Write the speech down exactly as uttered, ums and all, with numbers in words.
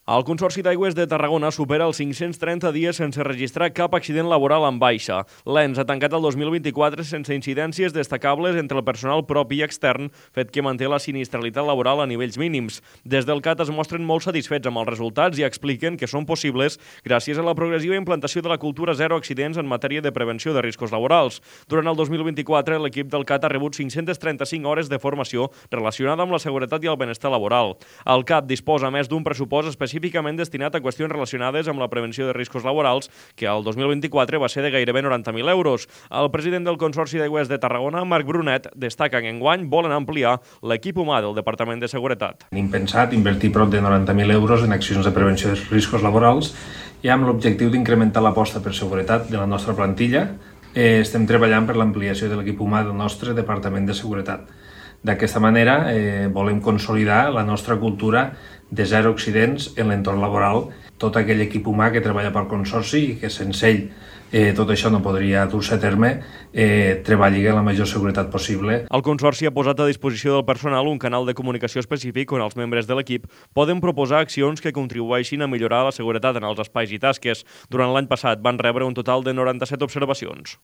El Consorci d'Aigües de Tarragona supera els cinc-cents trenta dies sense registrar cap accident laboral en baixa. L'E N S ha tancat el dos mil vint-i-quatre sense incidències destacables entre el personal propi i extern, fet que manté la sinistralitat laboral a nivells mínims. Des del C A T es mostren molt satisfets amb els resultats i expliquen que són possibles gràcies a la progressiva implantació de la cultura zero accidents en matèria de prevenció de riscos laborals. Durant el dos mil vint-i-quatre, l'equip del C A T ha rebut cinc-cents trenta-cinc hores de formació relacionada amb la seguretat i el benestar laboral. El C A T disposa, a més, d'un pressupost específicament destinat a qüestions relacionades amb la prevenció de riscos laborals, que el dos mil vint-i-quatre va ser de gairebé noranta mil euros. El president del Consorci d'Aigües de Tarragona, Marc Brunet, destaca que enguany volen ampliar l'equip humà del Departament de Seguretat. Hem pensat invertir prop de noranta mil euros en accions de prevenció de riscos laborals i amb l'objectiu d'incrementar l'aposta per seguretat de la nostra plantilla. Eh, estem treballant per l'ampliació de l'equip humà del nostre Departament de Seguretat. D'aquesta manera eh, volem consolidar la nostra cultura de zero accidents en l'entorn laboral. Tot aquell equip humà que treballa pel Consorci i que sense ell eh, tot això no podria dur-se a terme, eh, treballi amb la major seguretat possible. El Consorci ha posat a disposició del personal un canal de comunicació específic on els membres de l'equip poden proposar accions que contribueixin a millorar la seguretat en els espais i tasques. Durant l'any passat van rebre un total de noranta-set observacions.